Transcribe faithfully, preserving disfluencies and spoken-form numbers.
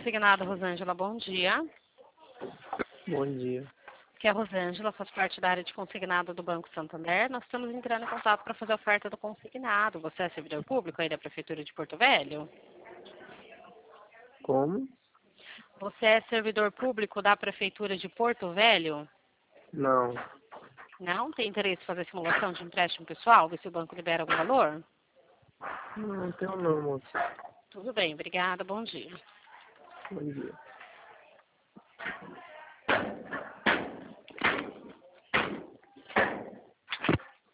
Consignado, Rosângela, bom dia. Bom dia. Aqui é a Rosângela, faz parte da área de consignado do Banco Santander. Nós estamos entrando em contato para fazer a oferta do consignado. Você é servidor público aí da Prefeitura de Porto Velho? Como? Você é servidor público da Prefeitura de Porto Velho? Não. Não? Tem interesse em fazer simulação de empréstimo pessoal? Ver se o banco libera algum valor? Não tenho não, moço. Tudo bem, obrigada, bom dia. Bom dia.